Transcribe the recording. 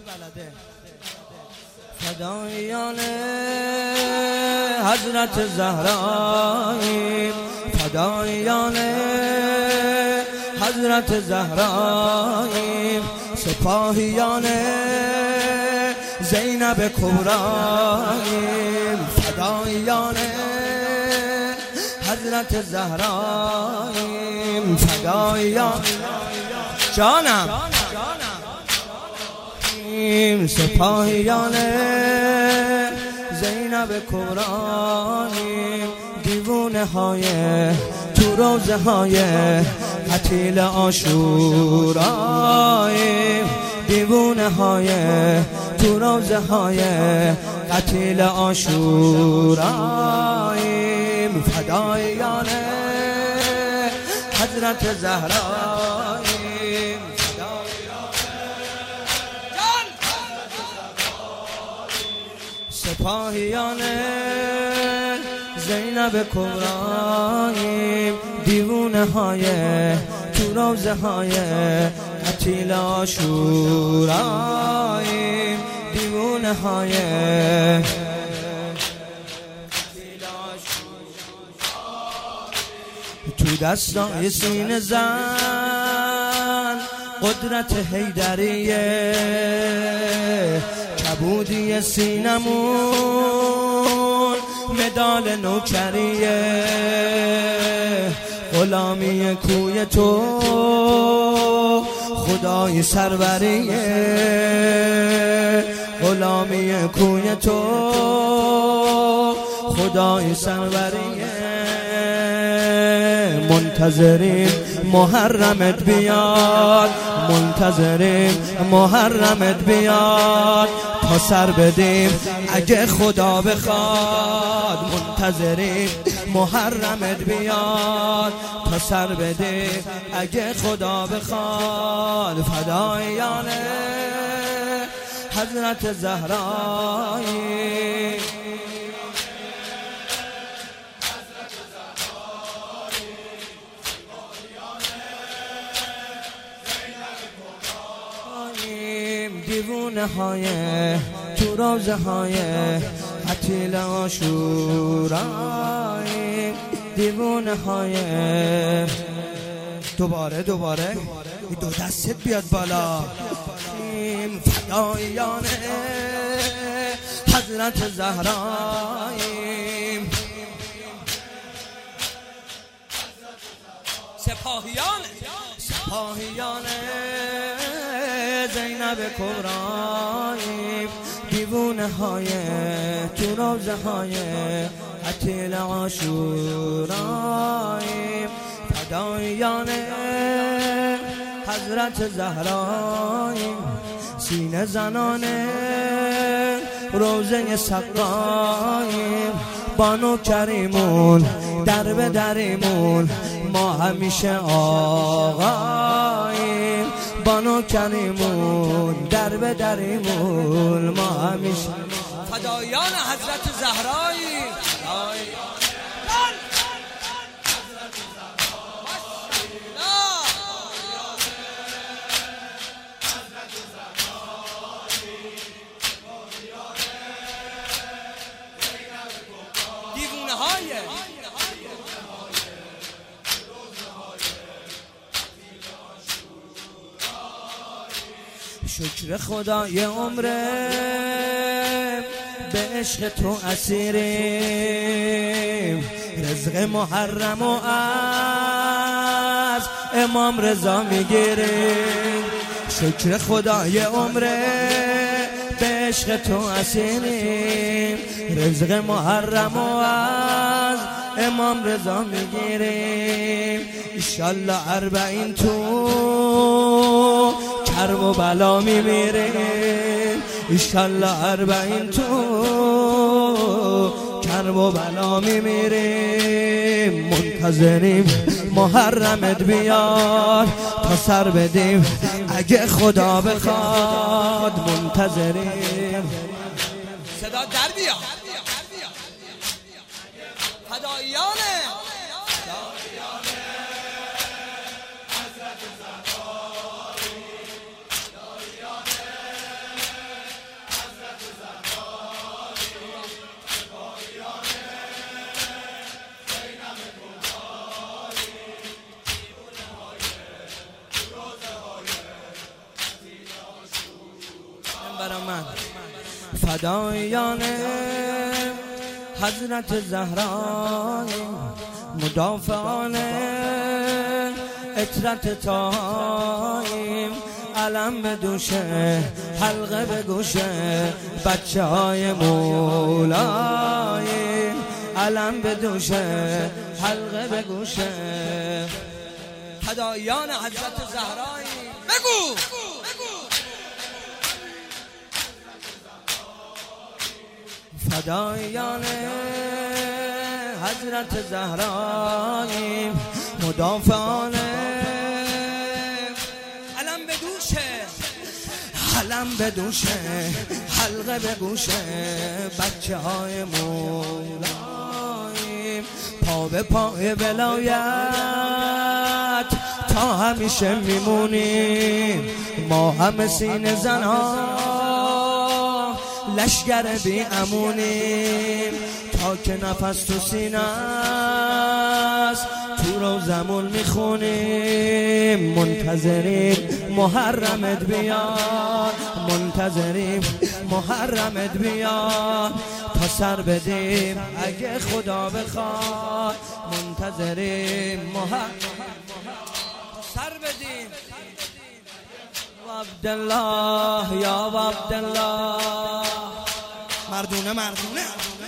فدایان حضرت زهراییم، فدایان حضرت زهراییم، سپاهیان زینب کبراییم، فدایان حضرت زهراییم، فدایان جانم سپاهیان زینب کبراییم، دیوانه های تو روزه های قتیل عاشوراییم، دیوانه های تو روزه های قتیل عاشوراییم، فدایان حضرت زهراییم، سپاهیان زینب کبراییم، دیوانه های تو روزه های قتیل عاشوراییم، دیوانه های تو دستای سینه زن قدرت حیدریه، کبودی سینمون مدال نوکریه، غلامی کوی تو خدای سروریه، غلامی کوی تو خدای سروریه، منتظریم محرمت بیاد، منتظریم محرمت بیاد تا سر بدیم اگه خدا بخواد، منتظریم محرمت بیاد تا سر بدیم اگه خدا بخواد، فدایان حضرت زهراییم، دیوانه های تو روزه های قتیل عاشوراییم، دیوانه های دوباره دو دستت بیاد بالا، فدایان حضرت زهراییم، سپاهیان زینب کبراییم، دیوانه های تو روزه های قتیل عاشوراییم، فدایان حضرت زهراییم، سینه زنان روزه سقاییم، بانو کریمون در به دریمون ما همیشه آقاییم، بانو کریمون در به دریمون ما همیشه، فدایان حضرت زهراییم، دیوانه های شکر خدای عمره به عشق تو اسیریم، رزق محرم و از امام رضا میگیریم، شکر خدای عمره به عشق تو اسیریم، رزق محرم و از امام رضا میگیریم، انشالله 40 تو کرب و بلا میمیریم، انشالله 40 تو کرب و بلا میمیریم، منتظریم محرمت بیاد تا سر بدیم اگه خدا بخواد، منتظریم صدا در بیاد، فدایانه من فدایان حضرت زهرای مدافعان عطرت تاییم علم به دوشه حلقه به گوشه بچه های مولاییم علم به دوشه حلقه به گوشه فدایان حضرت زهراییم بگو فدایان حضرت زهراییم مدافعان علم به دوشه علم به دوشه حلقه به گوشه بچه های مولاییم پا به پای ولایت تا همیشه میمونیم ما همه سینه زنها لشگر بی امونیم تا که نفس تو سینه است تو روزمون میخونیم منتظریم محرمت بیاد منتظریم محرمت بیاد تا سر بدیم اگه خدا بخواد منتظریم سر بدیم عبدالله یا عبدالله مردونه